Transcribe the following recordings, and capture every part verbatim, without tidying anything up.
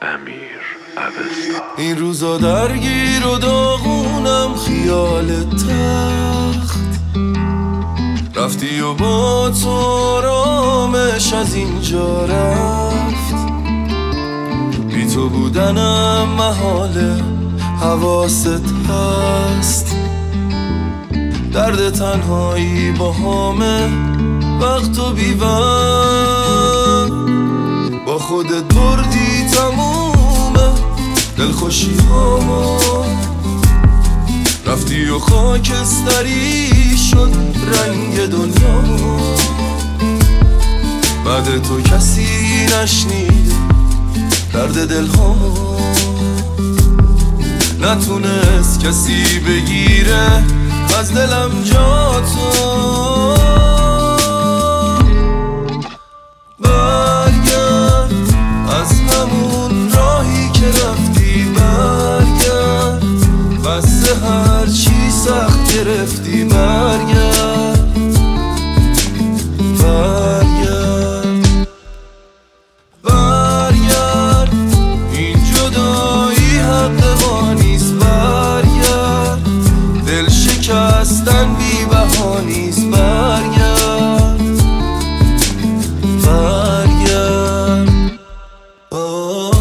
امیر اوستا. این روزا درگیر و داغونم خیال تخت، رفتی و با تو آرامش از اینجا رفت. بی تو بودنم محاله، حواست هست. درد تنهایی با همه وقت و بیوم، با خودت بردی تمومه دلخوشی هامو. رفتی و خاکستری شد رنگ دنیا، بعد تو کسی نشنید درد دل ها. نتونست کسی بگیره از دلم جا تو. برگرد از همون راهی که رفتی، برگرد بس هر چی سخت گرفتی. برگرد برگرد برگرد، این جدایی حق ما نیست. برگرد دل شکستن بی بها نیست. برگرد برگرد آه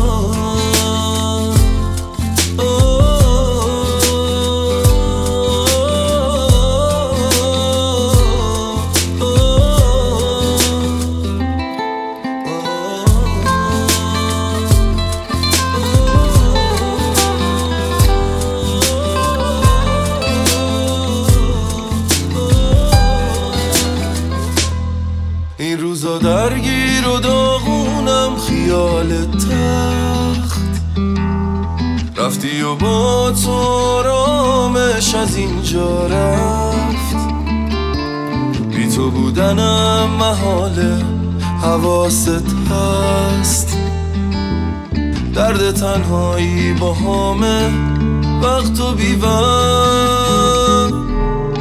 این روزا درگیر و داغونم خیال تخت، رفتی و با تو آرامش از اینجا رفت. بی تو بودنم محاله، حواست هست. درد تنهایی با همه وقت و بیوم،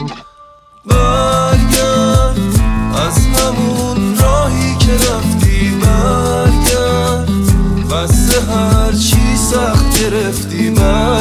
برگرد از همون راهی که رفتی. برگرد بس هر چی سخت گرفتی. برگرد